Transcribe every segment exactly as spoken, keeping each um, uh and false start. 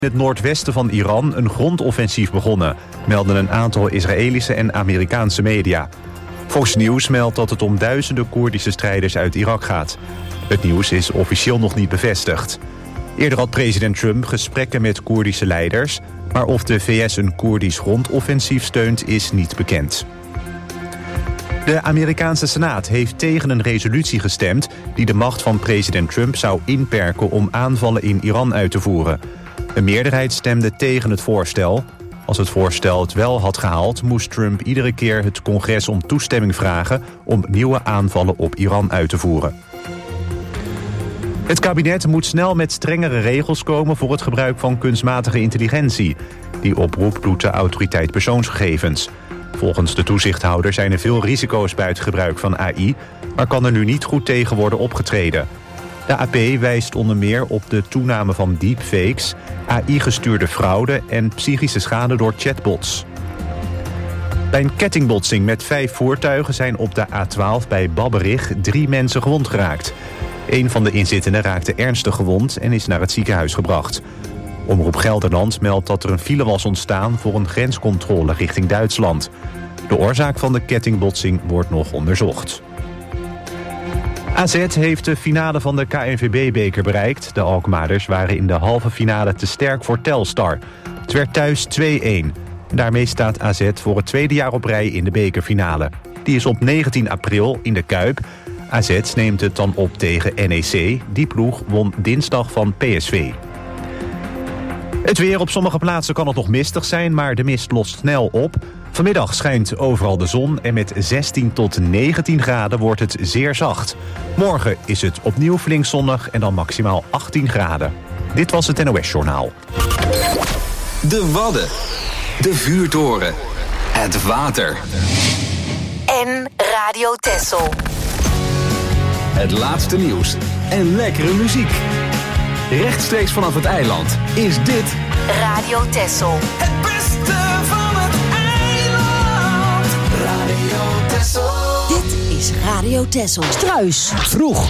In het noordwesten van Iran een grondoffensief begonnen, melden een aantal Israëlische en Amerikaanse media. Fox News meldt dat het om duizenden Koerdische strijders uit Irak gaat. Het nieuws is officieel nog niet bevestigd. Eerder had president Trump gesprekken met Koerdische leiders, maar of de V S een Koerdisch grondoffensief steunt is niet bekend. De Amerikaanse Senaat heeft tegen een resolutie gestemd die de macht van president Trump zou inperken om aanvallen in Iran uit te voeren. Een meerderheid stemde tegen het voorstel. Als het voorstel het wel had gehaald, moest Trump iedere keer het congres om toestemming vragen om nieuwe aanvallen op Iran uit te voeren. Het kabinet moet snel met strengere regels komen voor het gebruik van kunstmatige intelligentie. Die oproep doet de autoriteit persoonsgegevens. Volgens de toezichthouder zijn er veel risico's bij het gebruik van A I, maar kan er nu niet goed tegen worden opgetreden. De A P wijst onder meer op de toename van deepfakes, A I-gestuurde fraude en psychische schade door chatbots. Bij een kettingbotsing met vijf voertuigen zijn op de A twaalf bij Babberich drie mensen gewond geraakt. Een van de inzittenden raakte ernstig gewond en is naar het ziekenhuis gebracht. Omroep Gelderland meldt dat er een file was ontstaan voor een grenscontrole richting Duitsland. De oorzaak van de kettingbotsing wordt nog onderzocht. A Z heeft de finale van de K N V B-beker bereikt. De Alkmaarders waren in de halve finale te sterk voor Telstar. Het werd thuis twee-een. Daarmee staat A Z voor het tweede jaar op rij in de bekerfinale. Die is op negentien april in de Kuip. A Z neemt het dan op tegen N E C. Die ploeg won dinsdag van P S V. Het weer. Op sommige plaatsen kan het nog mistig zijn, maar de mist lost snel op. Vanmiddag schijnt overal de zon en met zestien tot negentien graden wordt het zeer zacht. Morgen is het opnieuw flink zonnig en dan maximaal achttien graden. Dit was het N O S-journaal. De Wadden. De vuurtoren. Het water. En Radio Texel. Het laatste nieuws en lekkere muziek. Rechtstreeks vanaf het eiland is dit Radio Texel. Het beste van het eiland. Radio Texel. Dit is Radio Texel. Struis. Vroeg.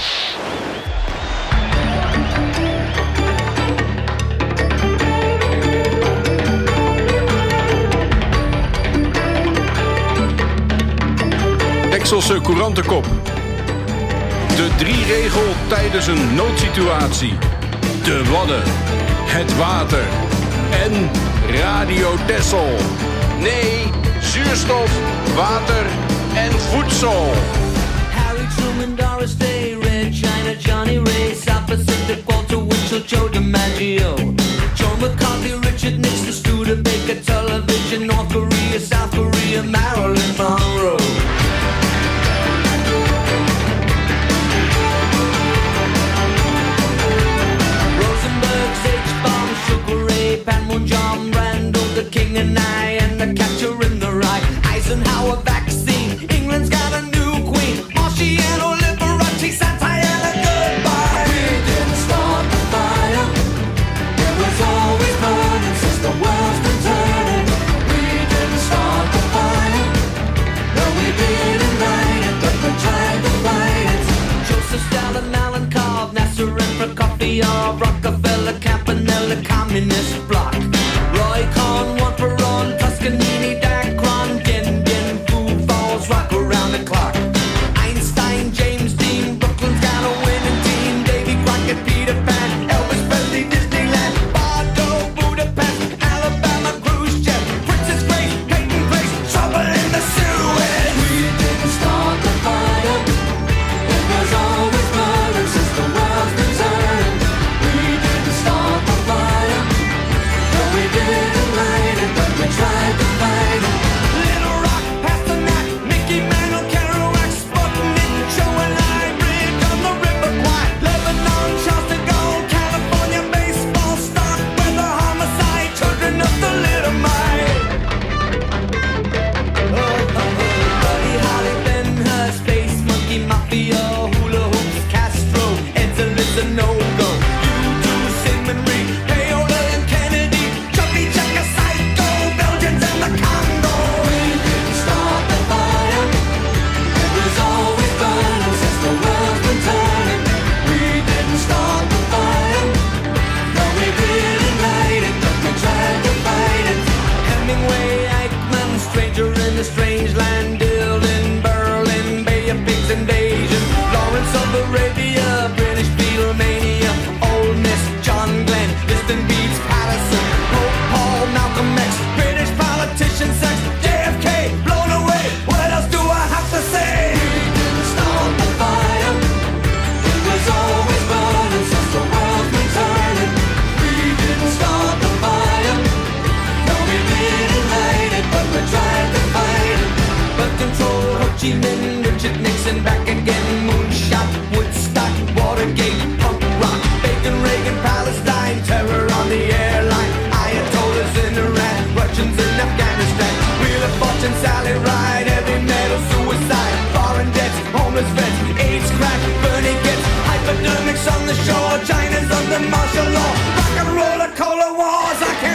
Texelse courantenkop. De drie regel tijdens een noodsituatie. De Wadden, het water en Radio Texel. Nee, zuurstof, water en voedsel. Harry Truman, Doris Day, Red China, Johnny Ray, South Pacific, Walter Winchell, Joe DiMaggio, Joe McCarthy, Richard Nixon, Studebaker, television, North Korea, South Korea, Marilyn Monroe. Panmunjom, Randall, the King and I, and the Catcher in the Rye. Eisenhower vaccine, England's got a new queen. Marciano, Liberace, Santayana, goodbye. We didn't start the fire. It was always burning since the world's been turning. We didn't start the fire. No, we didn't light it, but we tried to fight it. Joseph Stalin, Alan Cobb, Nasser and Prokofiev, Rockefeller, Campanella, Communist Bloc. Roy Cohn, one for on, Toscanini, Dacron, Din Din, Food Falls, rock around the clock. Einstein, James Dean, Brooklyn's got a winning team. Davy Crockett, Peter Pan, Elvis Presley, Disneyland, Bardo, Budapest, Alabama, Khrushchev, Princess Grace, Peyton Place, trouble in the Suez. We didn't start the fire. It was always burning since the world's been turning. We didn't start the fire. No, we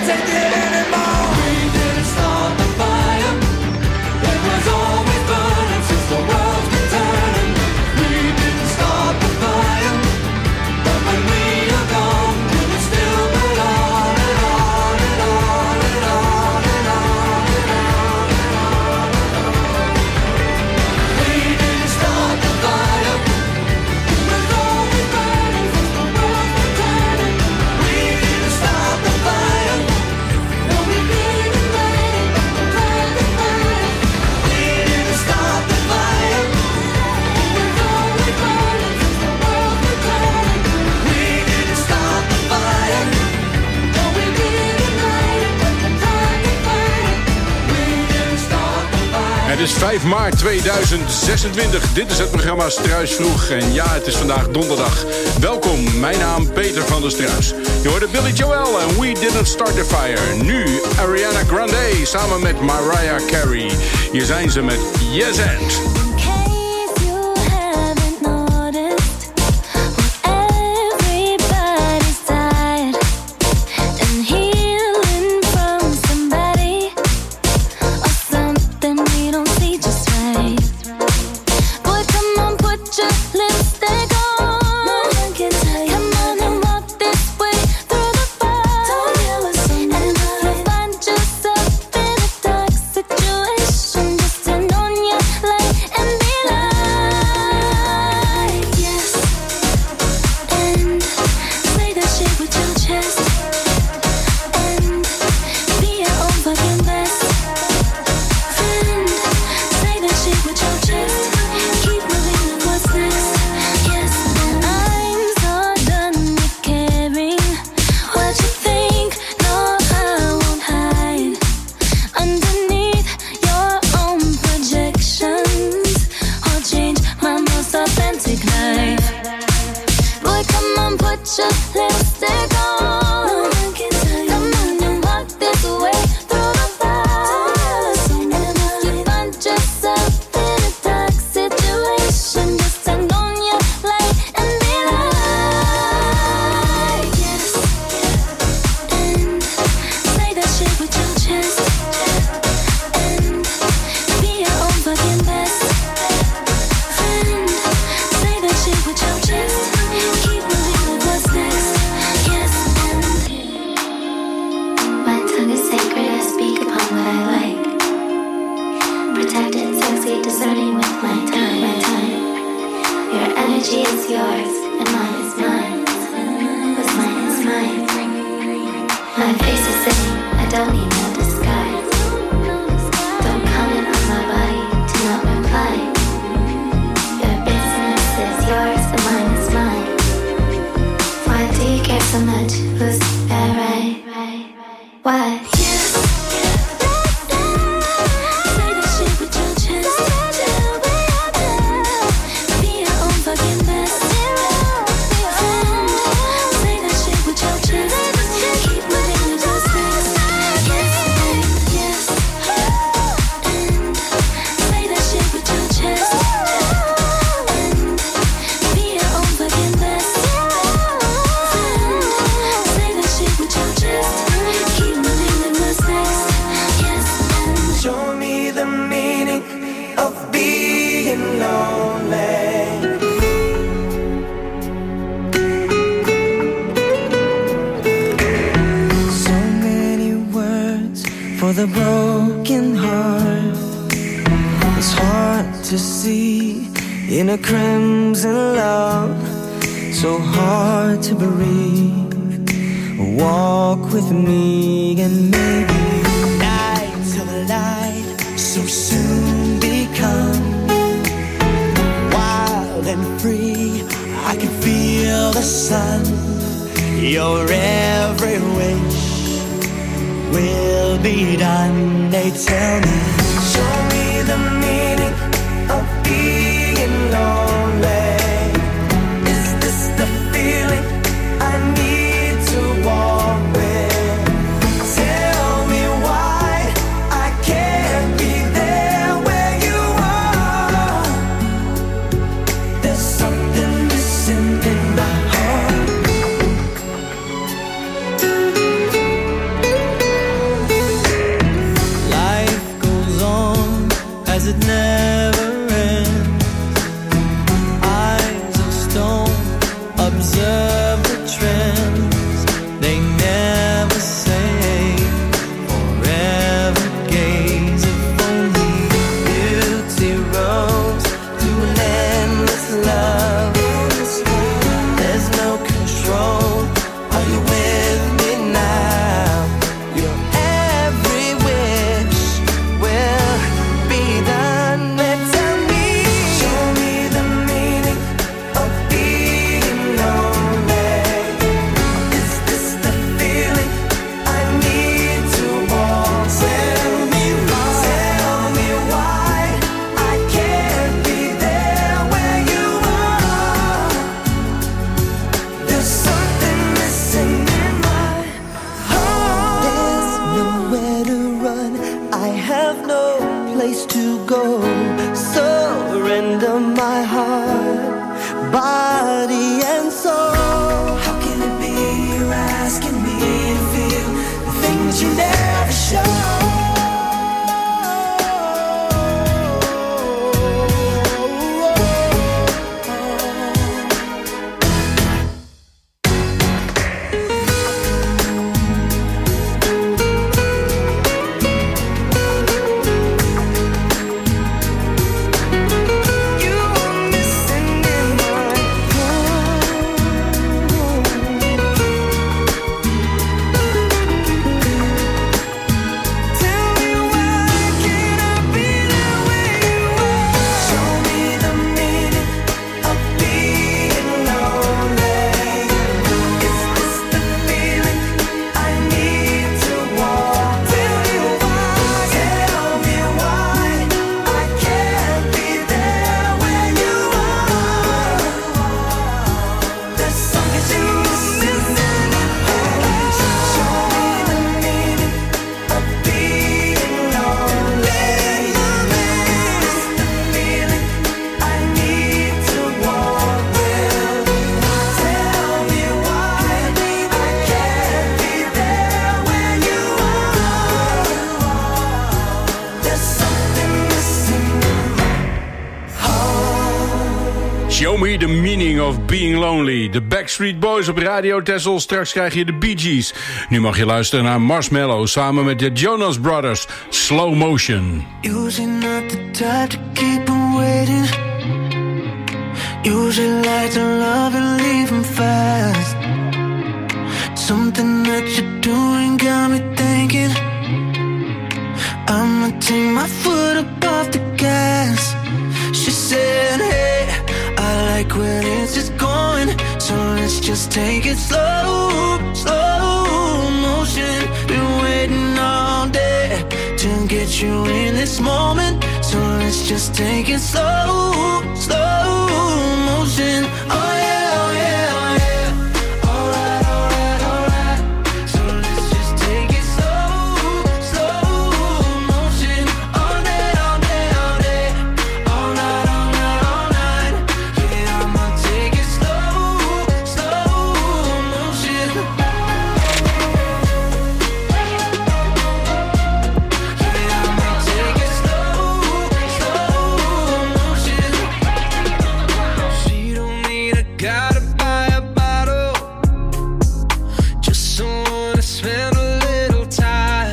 take it anymore. We didn't start the fire. It was always burning since the world's been turning. We didn't start the fire, but when we are gone, will it still burn on and on and on and on and on and on and on and on? We didn't start the fire. It was always burning since the world's been turning. We didn't start the fire. No, we didn't light it, light the fire. We didn't start the fire. It was always burning since the world's been turning. We didn't start the fire. No, we didn't light it, light the fire. We didn't start the fire. Het is vijf maart tweeduizend zesentwintig. Dit is het programma Struis Vroeg. En ja, het is vandaag donderdag. Welkom, mijn naam Peter van der Struis. Je hoorde Billy Joel en We Didn't Start the Fire. Nu Ariana Grande samen met Mariah Carey. Hier zijn ze met Yes and. In case you haven't noticed, everybody's tired and healing from somebody or something we don't see just right. Boy, come on, put your lipstick on. No one can tell you. Come on and walk this way through the fire. Don't yell at somebody. And if you find yourself in a dark situation, just turn on your light and be like, yes. And say that shit with your chest. And be your own fucking best friend. Say that shit with your chest. Keep moving with what's next. Yes, and I'm so done with caring what you think. No, I won't hide underneath your own projections or change my most authentic life. Boy, come on, put your lipstick on. No one can tell you. Come on and walk this way through the fire. And if you find yourself in a dark situation, just turn on your light and be like, yes. And say that shit with your chest. And be your own fucking best friend. Say that shit with your chest. Keep moving with what's next. Yes, and my tongue is sacred. I speak upon what I like. Protected, sexy, discerning with my time. My time. Your energy is yours, and mine is mine. What's mine is mine. My face is saying I don't need no disguise. Don't comment on my body, do not reply. Your business is yours, and mine is mine. Why do you care so much? Who's that right? Why? Yes. Say that shit with your chest. Be your own fucking best friend. Say that shit with your chest. Keep moving with what's next. Yes, and yes. And say that shit with your chest. And be your own fucking best friend. Say that shit with your chest. Keep moving with what's next. Yes, and Show me the meaning of being lonely. So many words for the broken heart. It's hard to see in a crimson love. So hard to breathe. Walk with me and maybe night till the light so soon become wild and free. I can feel the sun. Your every wish will be done. They tell me, show me the meaning of being lonely. Is this the feeling I need to walk with? Tell me why I can't be there where you are. There's something missing in my heart. place to go. Surrender my heart, body and soul. How can it be you're asking me to feel the things you never show? Show me the meaning of being lonely. De Backstreet Boys op Radio Texel. Straks krijg je de Bee Gees. Nu mag je luisteren naar Marshmello samen met de Jonas Brothers. Slow Motion. Usually not the type to keep them waiting. Usually like to love and leave them fast. Something that you're doing got me thinking I'ma take my foot up off the gas. She said, hey, I like where this is going, so let's just take it slow, slow motion. Been waiting all day to get you in this moment, so let's just take it slow, slow motion. Oh yeah, oh yeah, oh yeah. Alright, alright, alright. So let's just take it slow, slow motion. All day, all day, all day. All night, all night, all night. Yeah, I'ma take it slow, slow motion. Yeah, I'ma take it slow, slow motion. She don't need a guy to buy a bottle, just someone to spend a little time.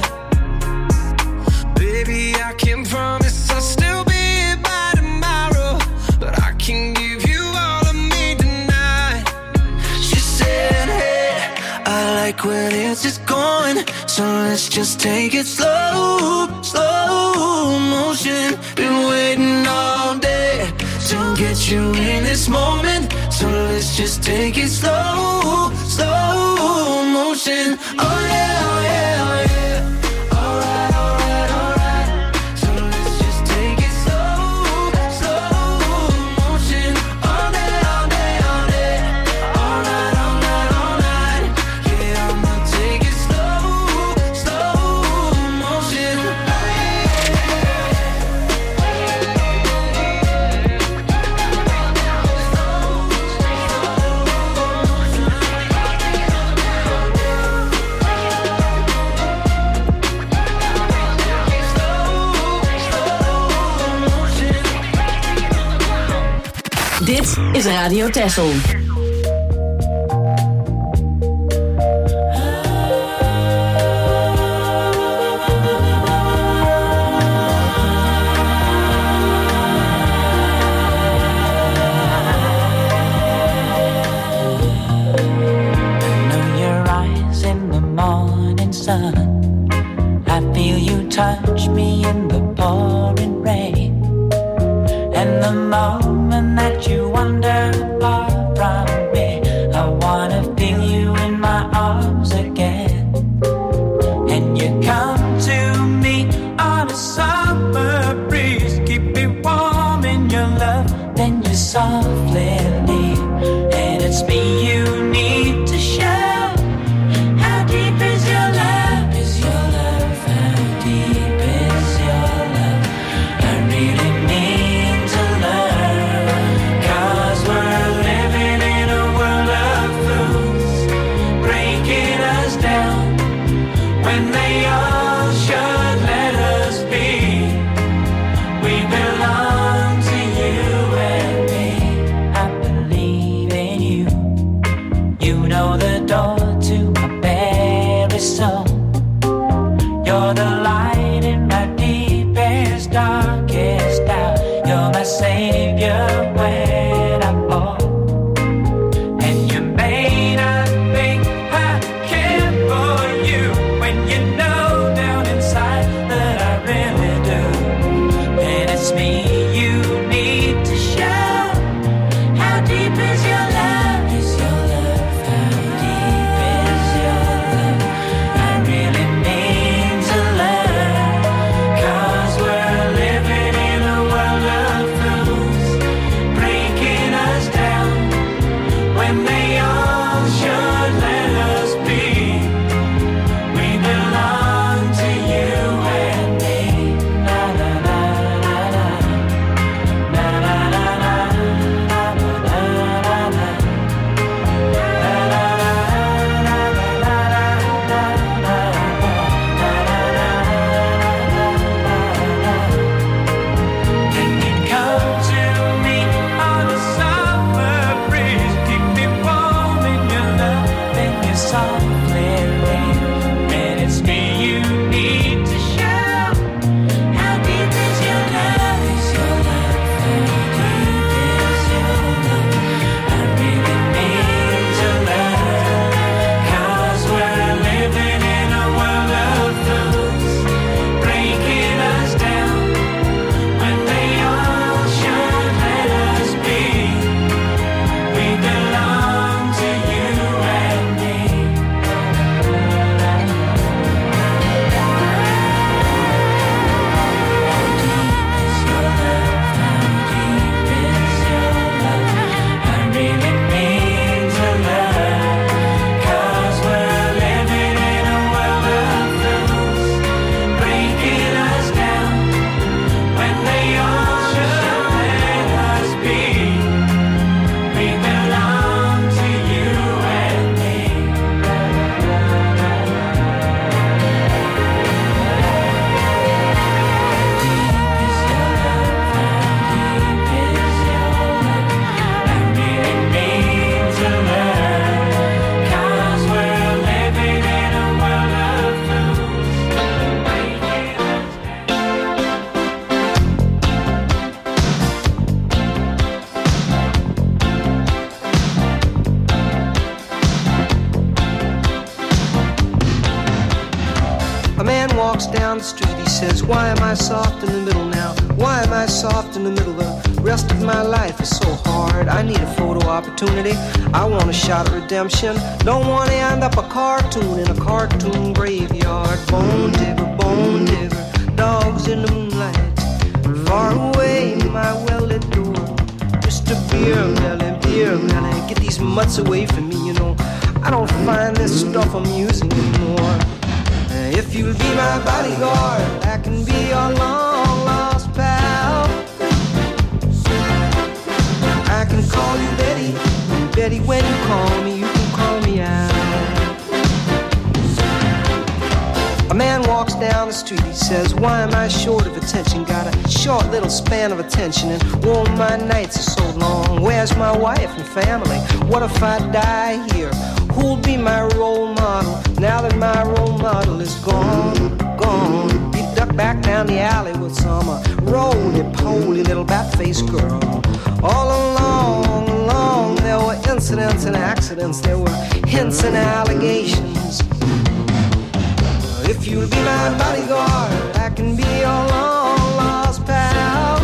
Baby, I can promise I'll still be here by tomorrow, but I can give you all of me tonight. She said, hey, I like where this is going, so let's just take it slow, slow motion. Been waiting all day to get you in this moment, so let's just take it slow, slow motion. Oh yeah, oh yeah, oh yeah. Alright, alright, alright. So let's just take it slow, slow motion. All day, all day, all day. All night, all night, all night. Yeah, I'ma take it slow, slow motion. Dit is Radio Texel. Touch me in the pouring rain, and the moment that you wander far from me, I wanna feel you in my arms again. And you come to me on a summer breeze, keep me warm in your love, then you softly leave, and it's me you need to show. How deep is your love? Is your love? How deep is your love? when they all should let us be. We belong to you and me. I believe in you. You know the door to my very soul. You're the light in my deepest, darkest doubt. You're my savior when I fall. And you may not think I care for you when you know down inside that I really do. And it's me you need to show. How deep is your love? Is your love? How deep is your love? I really mean to love. 'Cause we're living in a world of fools, breaking us down when they all should let us be. We belong to you and me. Na na na na na. Na na na na. Na na na na. Na na na na Can you come to me on a summer breeze? Keep me warm in your love and your softly rain. And it's me you need to show. How deep is your love? Is your love? How deep is your love? I really mean to love. 'Cause we're living in a world of fools, breaking us down when they all should let us be. We belong to you and me. How deep is your love? How deep is your love? I really mean to love. 'Cause we're living in a world of fools, breaking us down when they all should let us be. We belong to you and me. A man walks down the street, he says, why am I soft in the middle now? Why am I soft in the middle? The rest of my life is so hard. I need a photo opportunity. I want a shot at redemption. Don't want to end up a cartoon in a cartoon graveyard. Bone digger, bone digger, dogs in the moonlight. Far away, my well-lit door. Mister Beer Melly, Beer Melly, get these mutts away from me, you know. I don't find this stuff amusing anymore. If you'll be my bodyguard, I can be your long lost pal. I can call you Betty, and Betty, when you call me, you can call me out. A man walks down the street, he says, why am I short of attention? Got a short little span of attention, and oh, my nights are so long. Where's my wife and family? What if I die here? Who'll be my role model now that my role model is gone, gone? He ducked back down the alley with some uh, roly-poly little bat-faced girl. All along, along, there were incidents and accidents. There were hints and allegations. If you'll be my bodyguard, I can be your long-lost pal.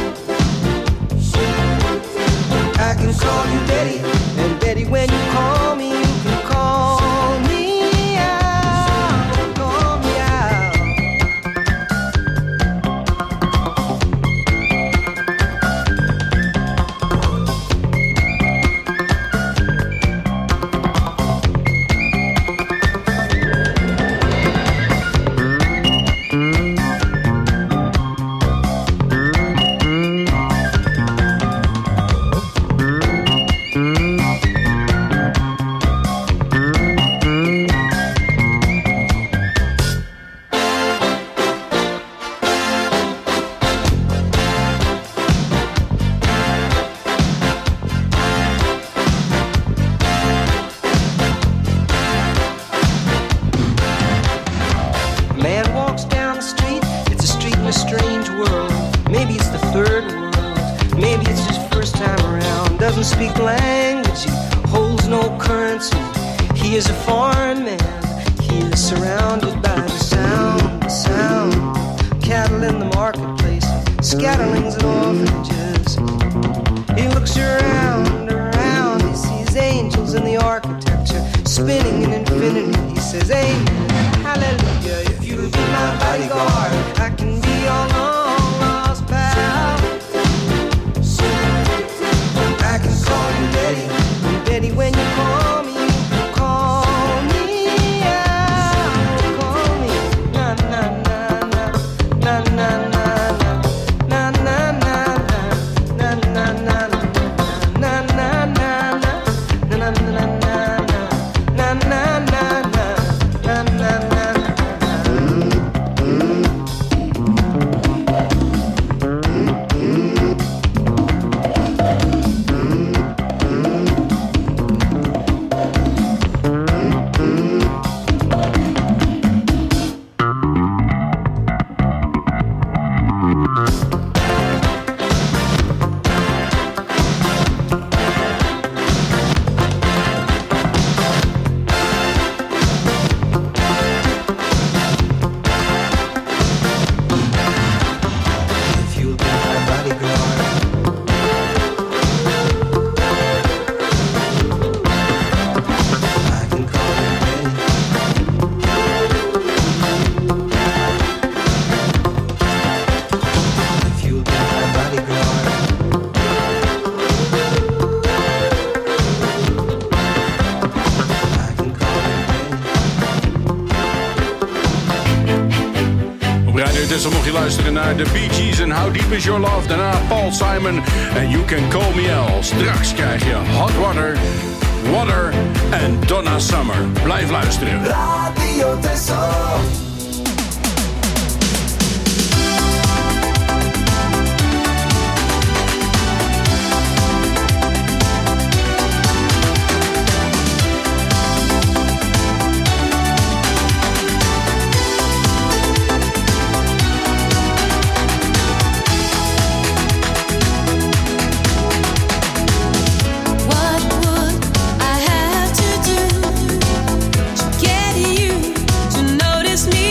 I can call you Betty, and Betty, when you call me, you can call me out, call me out. doesn't speak language, he holds no currency. He is a foreign man. He is surrounded by the sound, the sound. Cattle in the marketplace, scatterlings and orphanages. He looks around, around. He sees angels in the architecture, spinning in infinity. He says, amen, hallelujah. If you'll be my bodyguard, I can be your long lost pal. I can call you Betty, Betty when you call me, call me out, call me, na na na na, na na na na, na na na na, na na na na, na na na na, na na na na, na na na na, na na na. Dus mocht je luisteren naar de Bee Gees en How Deep Is Your Love. Daarna Paul Simon en You Can Call Me Al. Straks krijg je Hot Water, Water en Donna Summer. Blijf luisteren. Radio Tessel. Get you to notice me.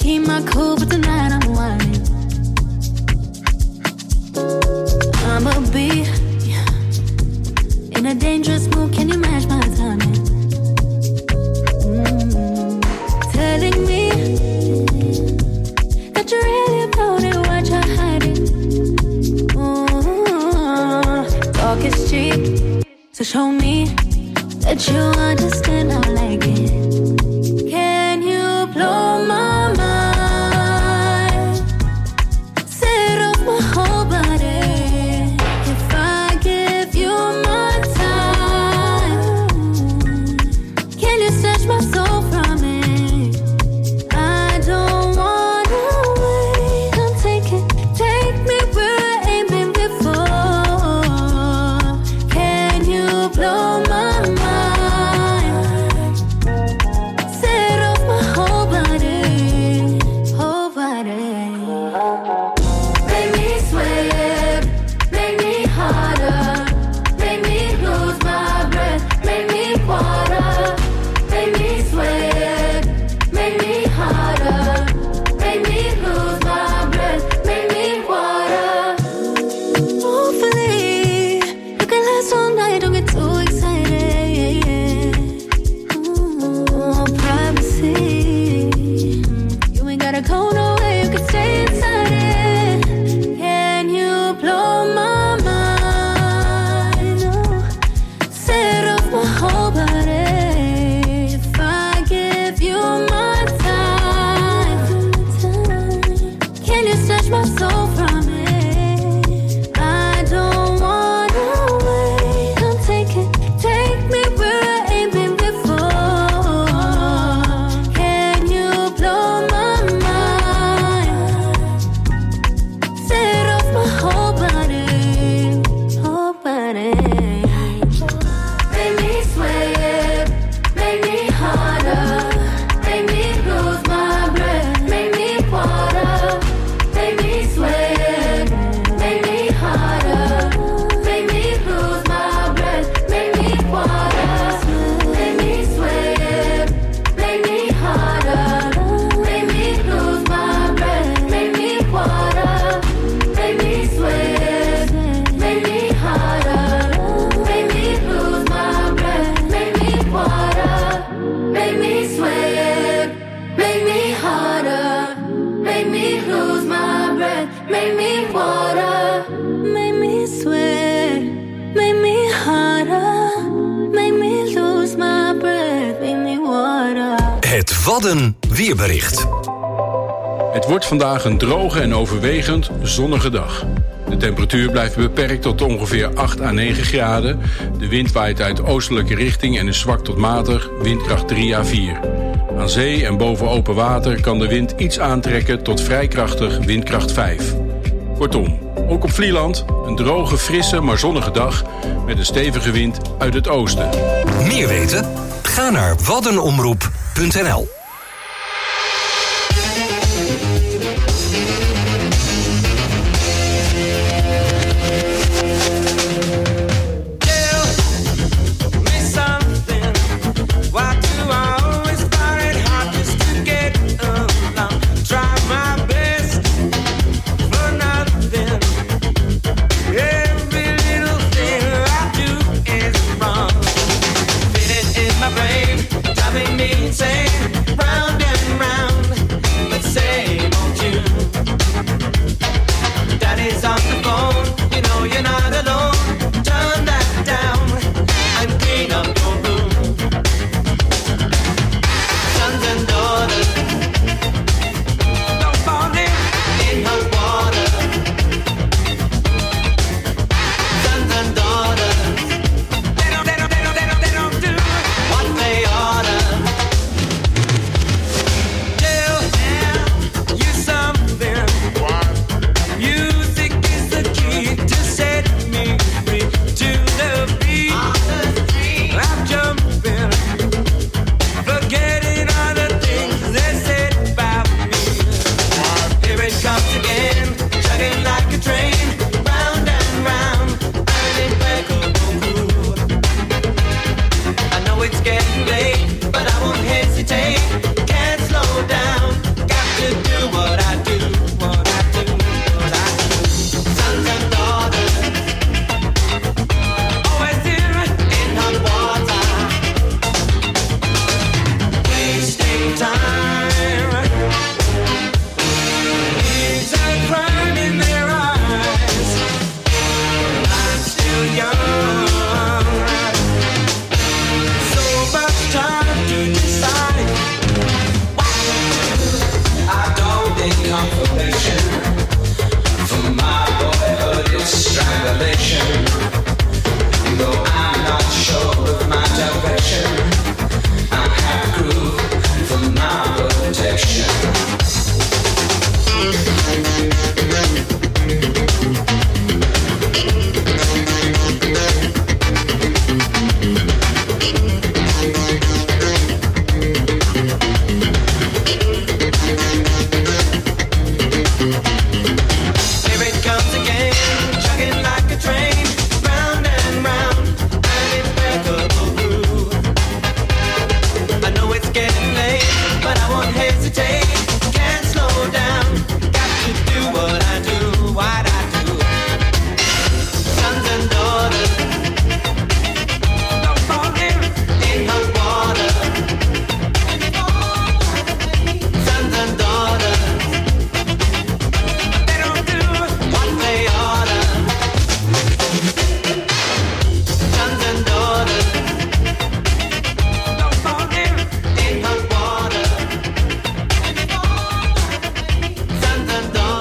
keep my cool, but tonight I'm whining. I'ma be in a dangerous mood. Can you match my timing? Mm. Telling me that you're really about it, what you're hiding. Mm. Talk is cheap, so show me that you understand. I like it. Can you blow my mind? Set off my whole body. If I give you my time, can you snatch my soul from me? I don't wanna wait. Come take it, take me where I ain't been before. Can you blow my mind? Wadden weerbericht. Het wordt vandaag een droge en overwegend zonnige dag. De temperatuur blijft beperkt tot ongeveer acht à negen graden. De wind waait uit oostelijke richting en is zwak tot matig, windkracht drie à vier. Aan zee en boven open water kan de wind iets aantrekken tot vrij krachtig, windkracht vijf. Kortom, ook op Vlieland een droge, frisse, maar zonnige dag met een stevige wind uit het oosten. Meer weten? Ga naar waddenomroep punt n l. Driving me insane.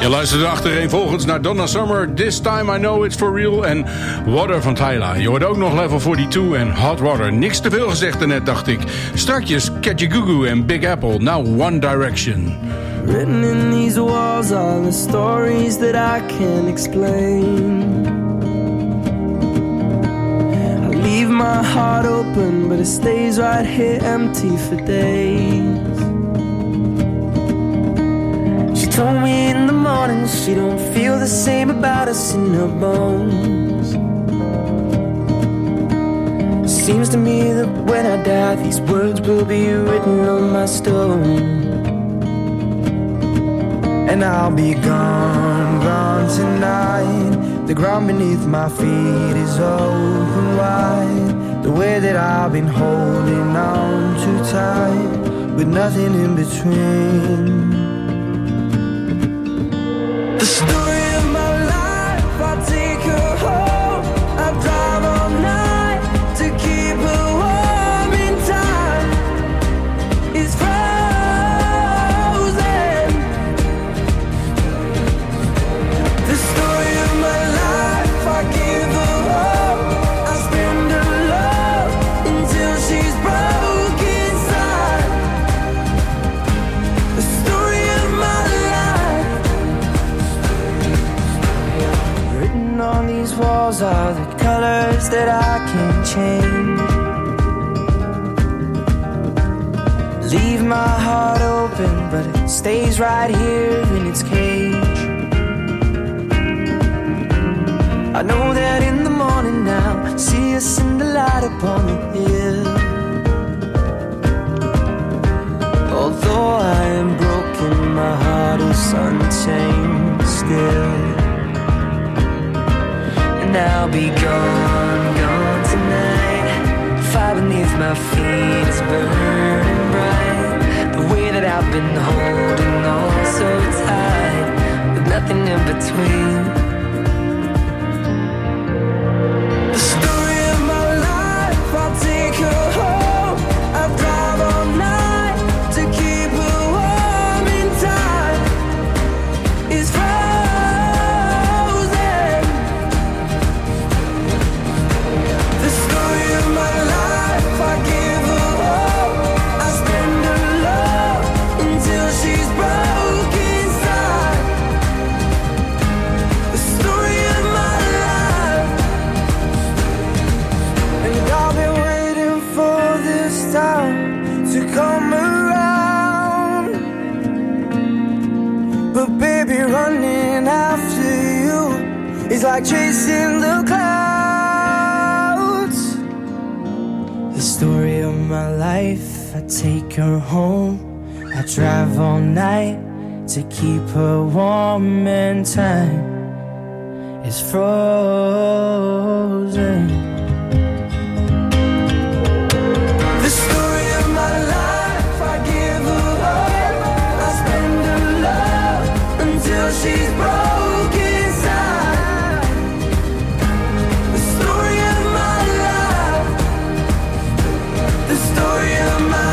luisterde achtereenvolgens naar Donna Summer, This Time I Know It's For Real en Water van Tyla. Je hoort ook nog Level forty-two en Hot Water. Niks te veel gezegd daarnet, dacht ik. Strakjes Catchy Goo Goo en Big Apple, now One Direction. Written in these walls are the stories that I can't explain. I leave my heart open, but it stays right here empty for days. Told me in the morning she don't feel the same about us in her bones. Seems to me that when I die, these words will be written on my stone. And I'll be gone, gone tonight. The ground beneath my feet is open wide. The way that I've been holding on too tight, with nothing in between. The story of my life, I take her home. I drive all night to keep her warm in time. It's frozen. The story of my life, I give her hope. I spend her love until she's broke inside. The story of my life. Written on these walls are the colors that I can't change. Leave my heart open, but it stays right here in its cage. I know that in the morning now, see us in the light upon the hill. Although I am broken, my heart is unchained still. And I'll be gone, gone tonight. Fire beneath my feet is burning bright. The way that I've been holding on so tight, with nothing in between. The story of my life, I'll take her home. I'll drive all night to keep her warm in time. It's frozen. The story of my life, I give her hope. I spend her love until she's broke inside. The story of my life. And I've been waiting for this time to come around. But baby, running after you is like chasing the clouds. The story of my life, I take her home. I drive all night to keep her warm, and time is frozen. The story of my life, I give her hope. I spend her love until she's broke inside. The story of my life. The story of my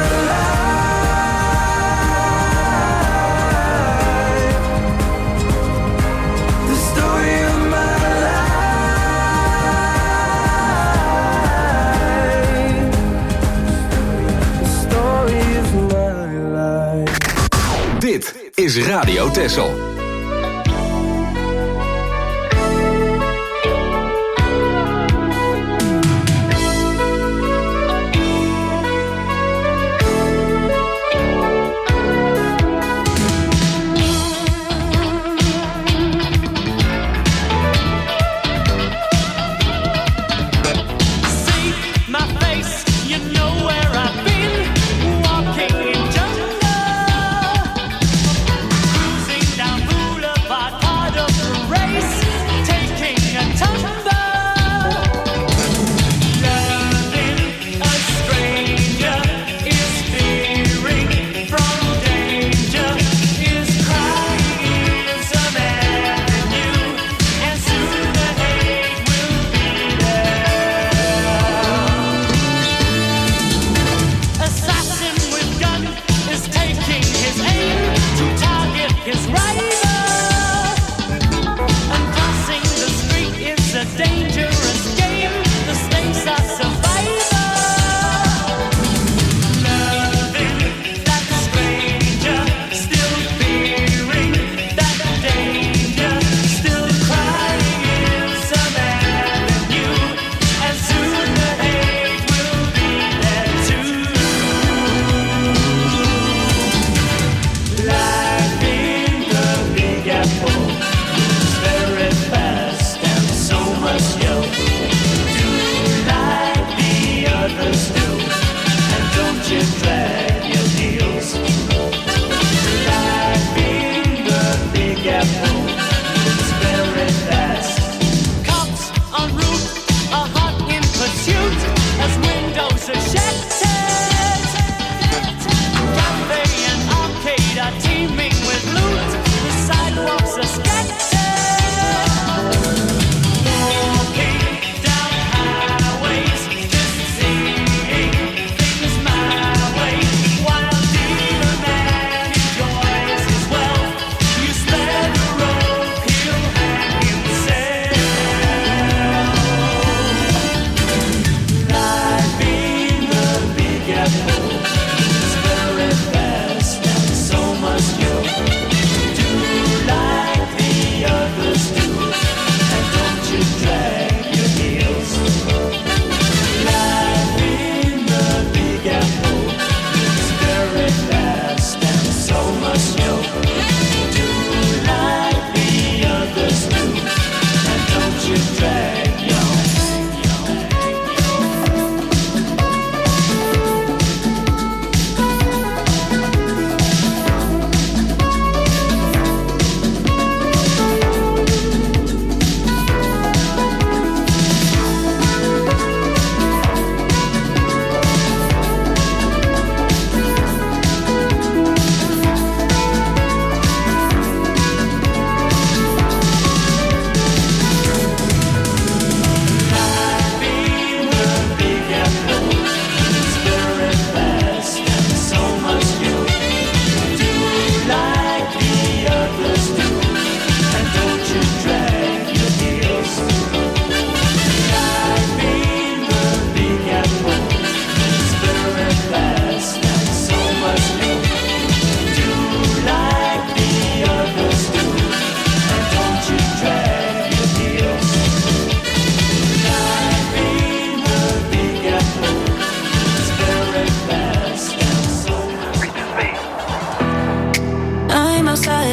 life. The story of my life. The story of my life. Dit is Radio Texel. See my face, you know where I've been. Walking in jungle, cruising down Boulevard, part of the race, taking a tumble. Loving a stranger is fearing from danger, is crying in some avenue, and soon the hate will be there.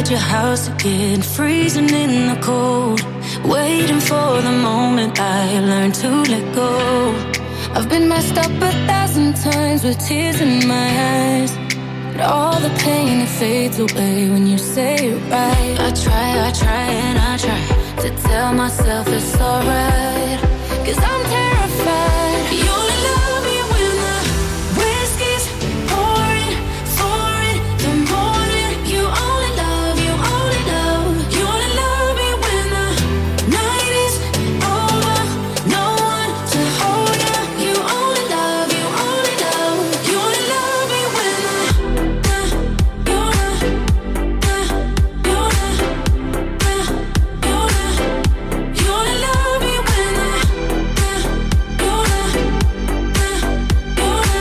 at your house again, freezing in the cold, waiting for the moment I learn to let go. I've been messed up a thousand times with tears in my eyes, but all the pain, it fades away when you say it right. I try, I try and I try to tell myself it's alright, 'cause I'm terrified. You only love me when the whiskey's pouring, pouring the morning. You only love, you only love, you only love me when the night is over. No one to hold you. You only love, you only love, you only love me when the you only, you only, you only, you only love me when the you only, you only,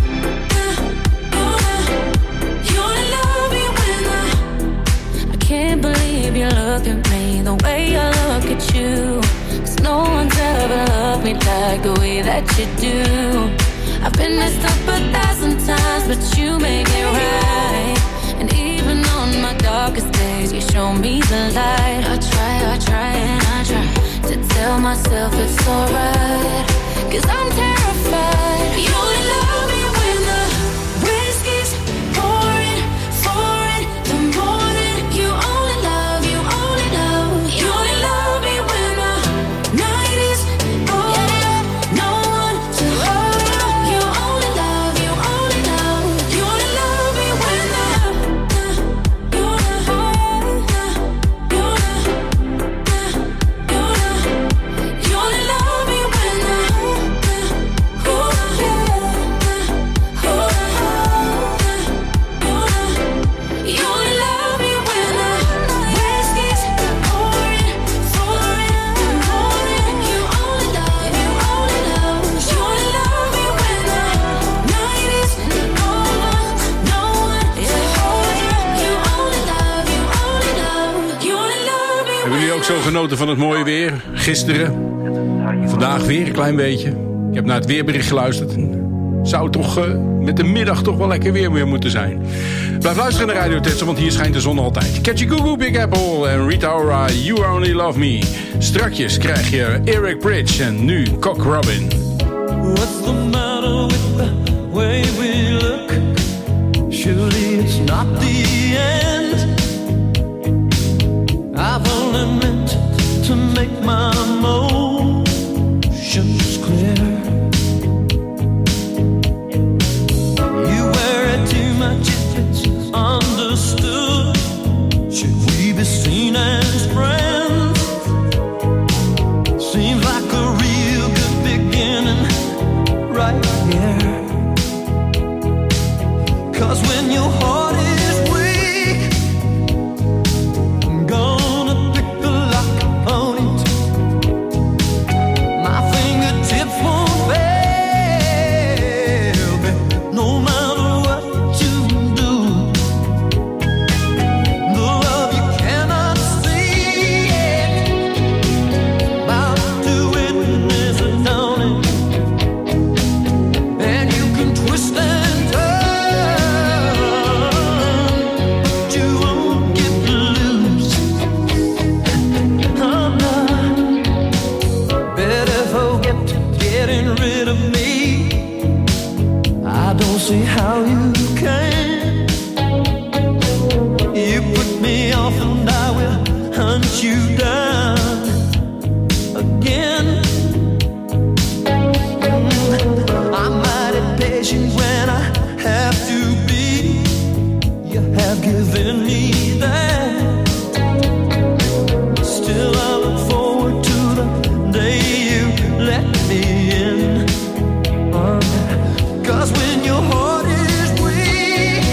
you only love me when the I can't believe you look at me the way I look at you, 'cause no one's ever loved me like the way that you do. I've been messed up a thousand times, but you make it right. And even on my darkest days, you show me the light. I try, I try and I try to tell myself it's alright, 'cause I'm terrified. You only love me when the whiskey's pouring, pouring the morning. You only love, you only love, you only love me when the night is over. No one to hold you. You only love, you only love, you only love me when the you only, you only, you only, you only love me when the you only love me when the whiskey's pouring, pouring the morning. You only love, you only love, you only love me when the night is over. No one to hold you. You only love, you only love, you only love me. Hebben jullie ook zo genoten van het mooie weer? Gisteren, vandaag weer een klein beetje. Ik heb naar het weerbericht geluisterd. Zou toch uh, met de middag toch wel lekker weer weer moeten zijn. Blijf luisteren naar Radio Tetsel, want hier schijnt de zon altijd. Catchy Goo Goo, Big Apple en Rita Ora, You Only Love Me. Strakjes krijg je Eric Bridge en nu Cock Robin. What's the matter with the way we look? Surely it's not the end. I've only meant to make my emotions clear. You wear it too much if it's understood. Should we be seen as friends? Seems like a real good beginning right here. 'Cause when your heart is weak, I'm gonna pick the lock on it. My fingertips won't fail me, no matter what you do. The love you cannot see it, about to witness it dawning. And you can twist and turn, but you won't get loose. I'm not better forget getting rid of me. I don't see how you can. You put me off and I will hunt you down again. I'm mighty patient when I have to be. You have given me that. Still I look forward to the day you let me in. Uh, 'Cause when your heart is weak,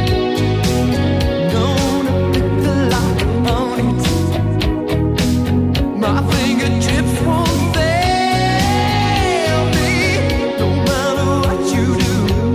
gonna pick the lock on it. My fingertips won't fail me, no matter what you do.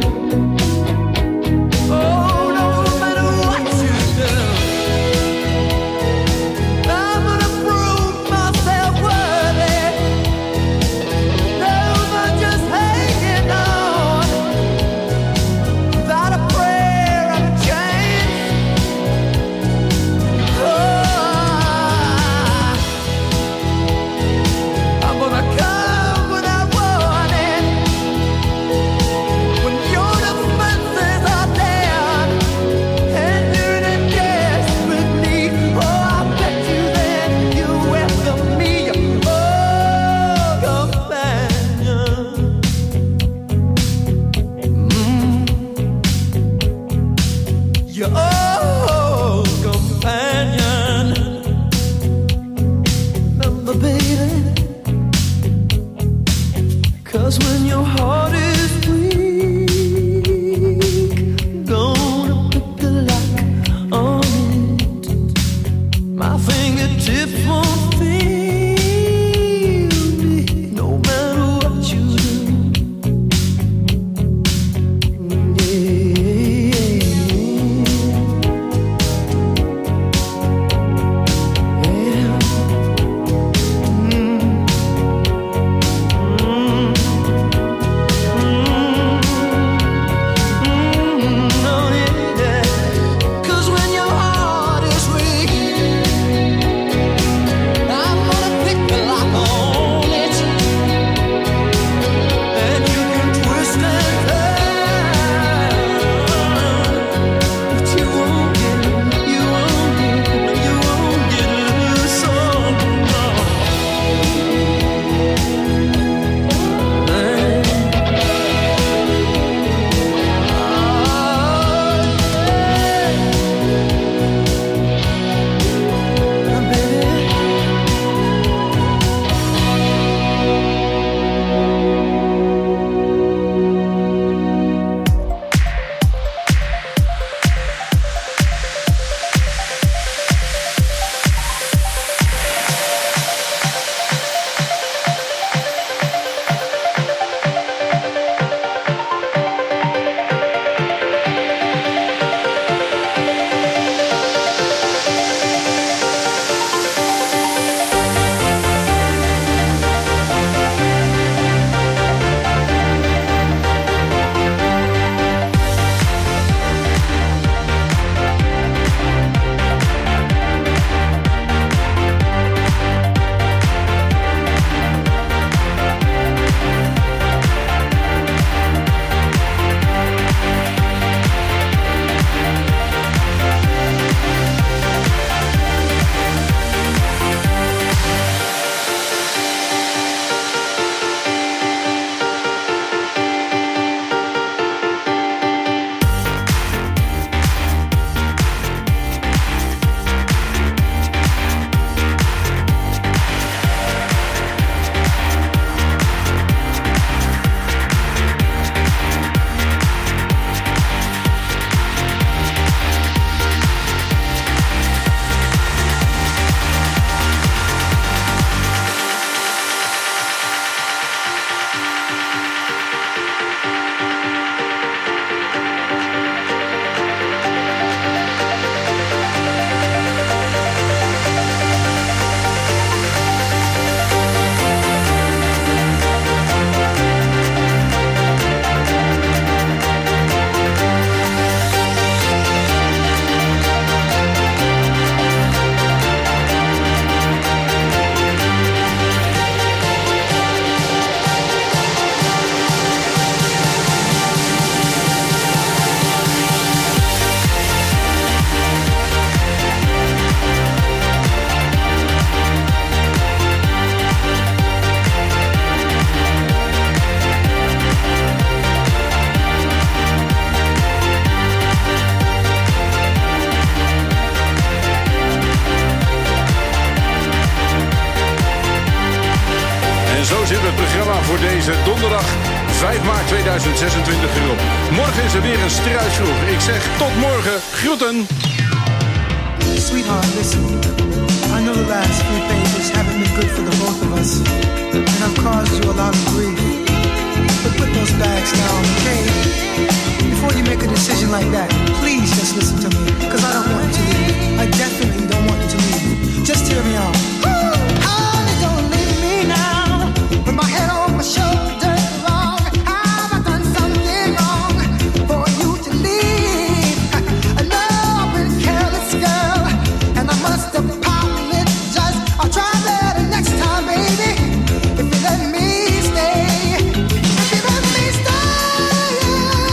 vijf maart tweeduizend zesentwintig erop. Morgen is er weer een struisvroeg. Ik zeg tot morgen. Groeten. Sweetheart, listen. I know the last few pages haven't been good for the both of us, and I've caused you a lot of grief. But put those bags down, okay? Before you make a decision like that, please just listen to me, because I don't want you to leave. I definitely don't want you to leave. Just hear me out. Honey, don't leave me now, with my head on my shoulder. Wrong, have I done something wrong for you to leave? I know I've been a careless girl, and I must apologize. I'll try better next time, baby. If you let me stay, if you let me stay.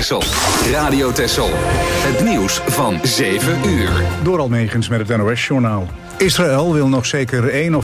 Texel. Radio Texel. Het nieuws van zeven uur. Door Almegens met het N O S-journaal. Israël wil nog zeker één of